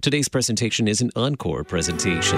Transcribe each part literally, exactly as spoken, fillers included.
Today's presentation is an encore presentation.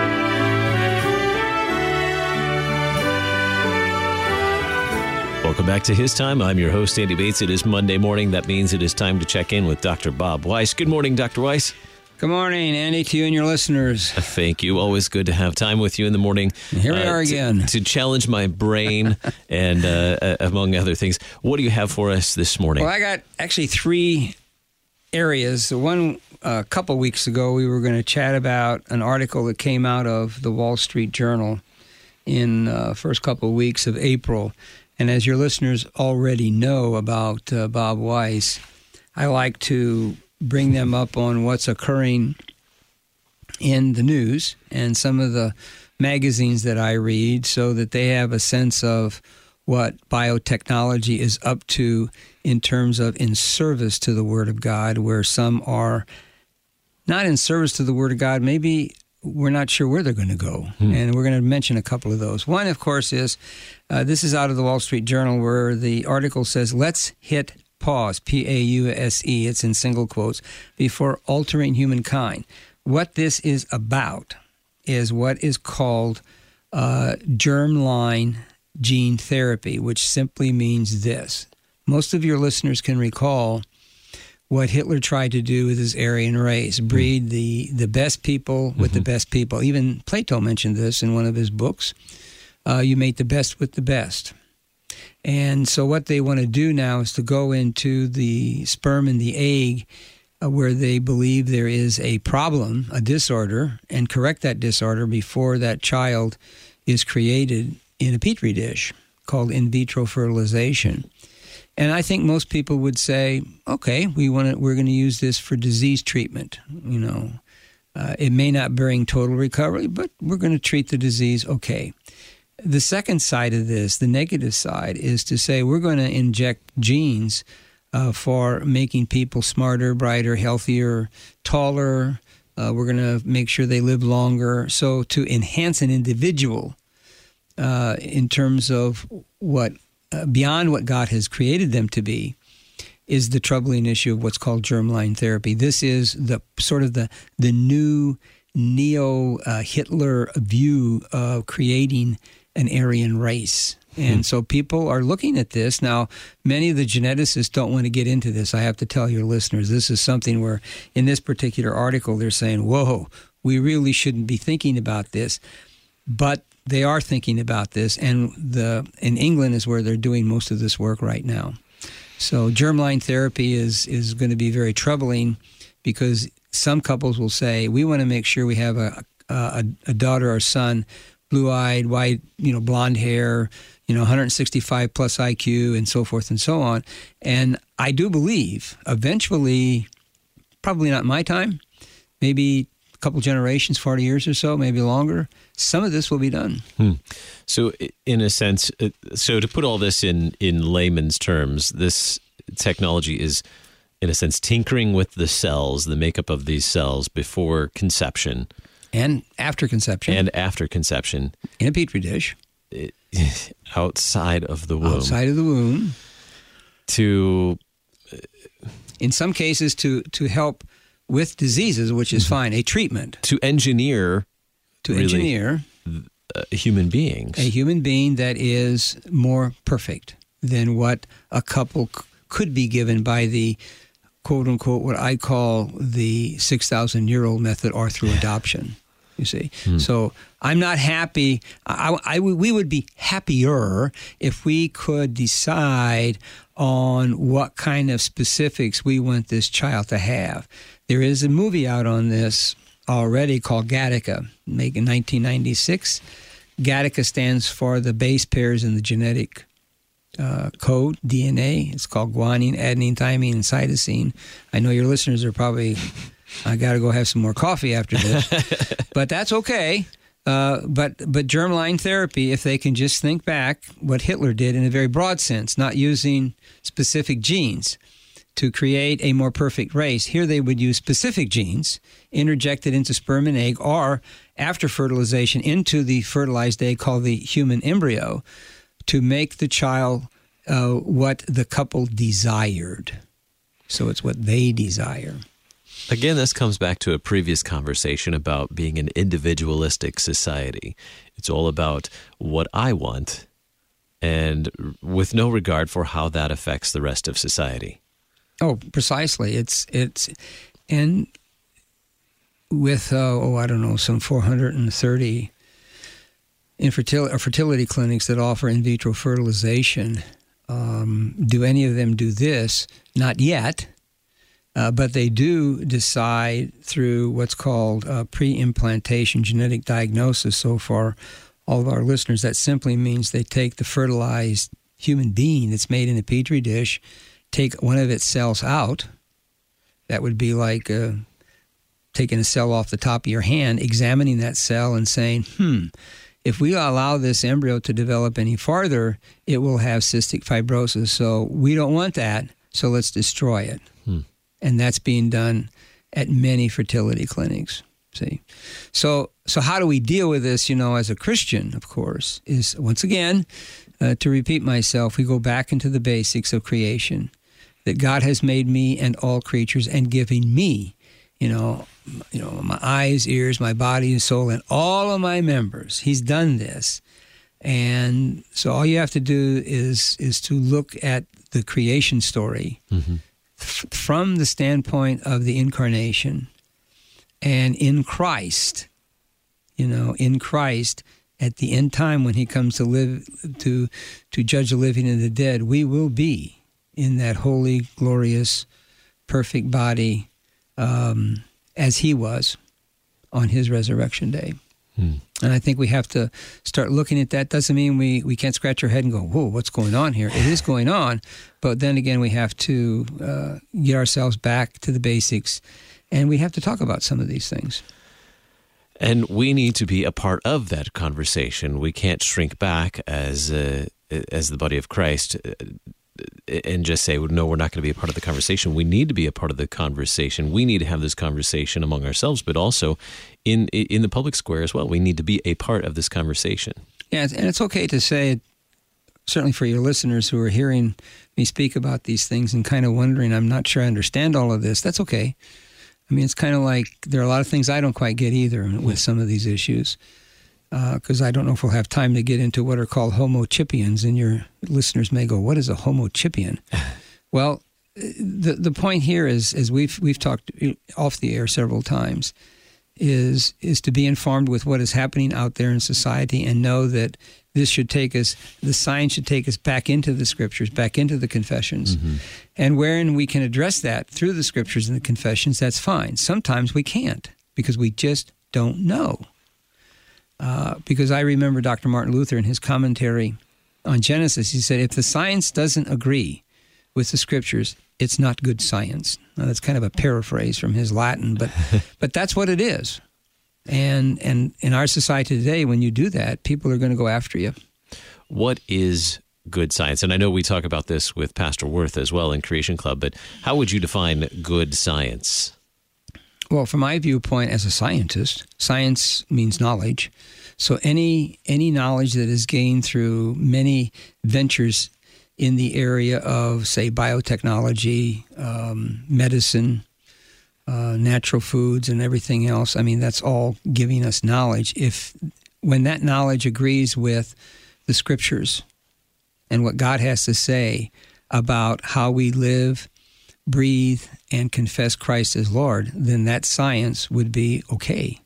Welcome back to His Time. I'm your host, Andy Bates. It is Monday morning. That means it is time to check in with Doctor Bob Weiss. Good morning, Doctor Weiss. Good morning, Andy, to you and your listeners. Thank you. Always good to have time with you in the morning. And here we uh, are again. To, to challenge my brain and uh, among other things. What do you have for us this morning? Well, I got actually three areas. The one a uh, couple weeks ago, we were going to chat about an article that came out of the Wall Street Journal in the uh, first couple of weeks of April. And as your listeners already know about uh, Bob Weiss, I like to bring them up on what's occurring in the news and some of the magazines that I read so that they have a sense of what biotechnology is up to in terms of in service to the Word of God, where some are not in service to the Word of God, maybe we're not sure where they're going to go. Hmm. And we're going to mention a couple of those. One, of course, is uh, this is out of the Wall Street Journal where the article says, let's hit pause, P A U S E, it's in single quotes, before altering humankind. What this is about is what is called uh, germline gene therapy, which simply means this. Most of your listeners can recall what Hitler tried to do with his Aryan race, breed the, the best people with mm-hmm. the best people. Even Plato mentioned this in one of his books. Uh, you mate the best with the best. And so what they want to do now is to go into the sperm and the egg uh, where they believe there is a problem, a disorder, and correct that disorder before that child is created in a petri dish called in vitro fertilization. And I think most people would say, okay, we want to, we're going to use this for disease treatment. You know, uh, it may not bring total recovery, but we're going to treat the disease okay. The second side of this, the negative side, is to say we're going to inject genes uh, for making people smarter, brighter, healthier, taller. Uh, we're going to make sure they live longer. So to enhance an individual uh, in terms of what, uh, beyond what God has created them to be, is the troubling issue of what's called germline therapy. This is the sort of the, the new neo-Hitler uh, view of creating an Aryan race. And hmm. so people are looking at this. Now, many of the geneticists don't want to get into this. I have to tell your listeners, this is something where in this particular article, they're saying, whoa, we really shouldn't be thinking about this. But they are thinking about this. And the in England is where they're doing most of this work right now. So germline therapy is, is going to be very troubling because some couples will say, we want to make sure we have a, a, a daughter or son, blue-eyed, white, you know, blonde hair, you know, one hundred sixty-five plus I Q, and so forth and so on. And I do believe eventually, probably not my time, maybe a couple generations, forty years or so, maybe longer, some of this will be done. Hmm. So in a sense, so to put all this in, in layman's terms, this technology is, in a sense, tinkering with the cells, the makeup of these cells before conception. And after conception. And after conception. In a petri dish. Outside of the womb. Outside of the womb. To... In some cases, to, to help with diseases, which is fine, a treatment. To engineer... To really engineer... Uh, human beings. A human being that is more perfect than what a couple c- could be given by the... quote-unquote, what I call the six thousand year old method or through adoption, you see. Hmm. So I'm not happy. I, I, we would be happier if we could decide on what kind of specifics we want this child to have. There is a movie out on this already called Gattaca, made in nineteen ninety-six. Gattaca stands for the base pairs in the genetic Uh, code, D N A. It's called guanine, adenine, thymine, and cytosine. I know your listeners are probably, I got to go have some more coffee after this. But that's okay. Uh, but but germline therapy, if they can just think back what Hitler did in a very broad sense, not using specific genes to create a more perfect race. Here they would use specific genes interjected into sperm and egg, or after fertilization into the fertilized egg called the human embryo, to make the child uh, what the couple desired. So it's what they desire. Again, this comes back to a previous conversation about being an individualistic society. It's all about what I want, and with no regard for how that affects the rest of society. Oh, precisely. It's it's and with uh, oh I don't know some four hundred thirty infertility or fertility clinics that offer in vitro fertilization. Um, do any of them do this? Not yet. Uh, but they do decide through what's called uh, pre-implantation genetic diagnosis. So for all of our listeners, that simply means they take the fertilized human being that's made in a petri dish, take one of its cells out. That would be like uh, taking a cell off the top of your hand, examining that cell and saying, hmm, if we allow this embryo to develop any farther, it will have cystic fibrosis. So we don't want that, so let's destroy it. Hmm. And that's being done at many fertility clinics. See, so so how do we deal with this? You know, as a Christian, of course, is once again uh, to repeat myself. We go back into the basics of creation, that God has made me and all creatures, and giving me, you know, you know, my eyes, ears, my body and soul, and all of my members. He's done this, and so all you have to do is is to look at the creation story. Mm-hmm. From the standpoint of the incarnation, and in Christ, you know, in Christ, at the end time when he comes to live, to to judge the living and the dead, we will be in that holy, glorious, perfect body um, as he was on his resurrection day. Hmm. And I think we have to start looking at that. Doesn't mean we, we can't scratch our head and go, whoa, what's going on here? It is going on. But then again, we have to uh, get ourselves back to the basics, and we have to talk about some of these things. And we need to be a part of that conversation. We can't shrink back as uh, as the body of Christ and just say, well, no, we're not going to be a part of the conversation. We need to be a part of the conversation. We need to have this conversation among ourselves, but also in in the public square as well. We need to be a part of this conversation. Yeah, and it's okay to say, certainly for your listeners who are hearing me speak about these things and kind of wondering, I'm not sure I understand all of this. That's okay. I mean, it's kind of like there are a lot of things I don't quite get either with some of these issues. Because uh, I don't know if we'll have time to get into what are called homo chipians, and your listeners may go, "What is a homo chipian?" Well, the the point here is, as we've we've talked off the air several times, is is to be informed with what is happening out there in society, and know that this should take us, the science should take us back into the Scriptures, back into the confessions, mm-hmm. and wherein we can address that through the Scriptures and the confessions, that's fine. Sometimes we can't because we just don't know. Uh, because I remember Doctor Martin Luther in his commentary on Genesis, he said, if the science doesn't agree with the Scriptures, it's not good science. Now, that's kind of a paraphrase from his Latin, but but that's what it is. And and in our society today, when you do that, people are going to go after you. What is good science? And I know we talk about this with Pastor Worth as well in Creation Club, but how would you define good science? Well, from my viewpoint as a scientist, science means knowledge. So any any knowledge that is gained through many ventures in the area of, say, biotechnology, um, medicine, uh, natural foods, and everything else, I mean, that's all giving us knowledge. If when that knowledge agrees with the Scriptures and what God has to say about how we live, breathe, and confess Christ as Lord, then that science would be okay.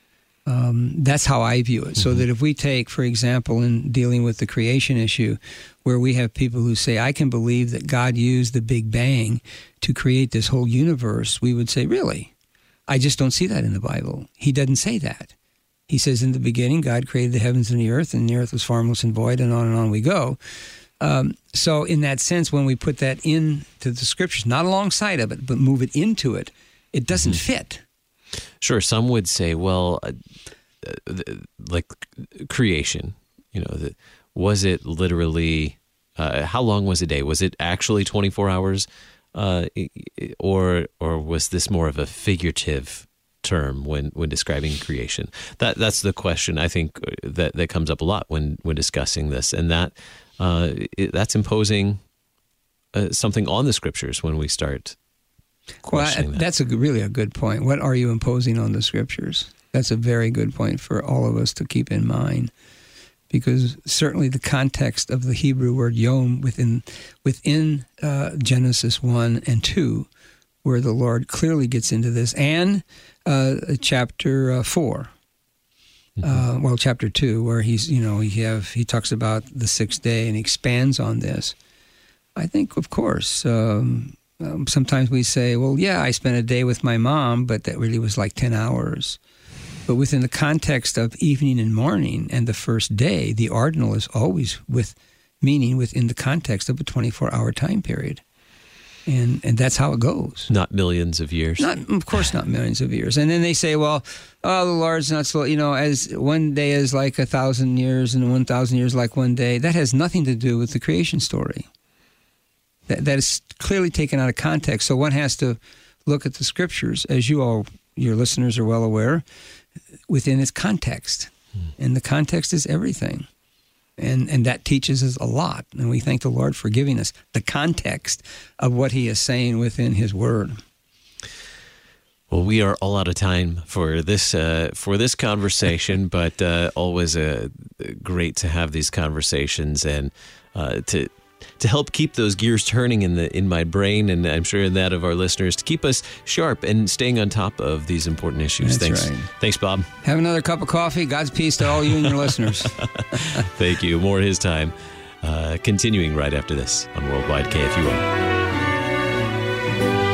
Um, that's how I view it. Mm-hmm. So that if we take, for example, in dealing with the creation issue, where we have people who say, I can believe that God used the Big Bang to create this whole universe, we would say, really? I just don't see that in the Bible. He doesn't say that. He says, in the beginning, God created the heavens and the earth, and the earth was formless and void, and on and on we go. Um, so in that sense, when we put that into the Scriptures, not alongside of it, but move it into it, it doesn't mm-hmm. fit. Sure. Some would say, well, uh, like creation, you know, the, was it literally, uh, how long was a day? Was it actually twenty-four hours? Uh, or or was this more of a figurative term when, when describing creation? That That's the question, I think, that, that comes up a lot when, when discussing this. And that uh, it, that's imposing uh, something on the Scriptures when we start Well, I, that. that's a, really a good point. What are you imposing on the Scriptures? That's a very good point for all of us to keep in mind, because certainly the context of the Hebrew word yom within within uh, Genesis one and two, where the Lord clearly gets into this, and uh, chapter uh, four, mm-hmm. uh, well, chapter two, where he's you know he have he talks about the sixth day and he expands on this. I think, of course. Um, Um, sometimes we say, well, yeah, I spent a day with my mom, but that really was like ten hours. But within the context of evening and morning and the first day, the ordinal is always with meaning within the context of a twenty-four hour time period. And and that's how it goes. Not millions of years. Not, of course, not millions of years. And then they say, well, oh, the Lord's not slow. You know, as one day is like a thousand years and one thousand years like one day. That has nothing to do with the creation story. That, that is clearly taken out of context. So one has to look at the Scriptures, as you all, your listeners are well aware, within its context. Hmm. And the context is everything. And and that teaches us a lot. And we thank the Lord for giving us the context of what He is saying within His Word. Well, we are all out of time for this uh, for this conversation, but uh, always uh, great to have these conversations and uh, to to help keep those gears turning in the in my brain, and I'm sure in that of our listeners, to keep us sharp and staying on top of these important issues. That's Thanks, right. Thanks, Bob. Have another cup of coffee. God's peace to all you and your listeners. Thank you. More His time. Uh, continuing right after this on Worldwide K F U O.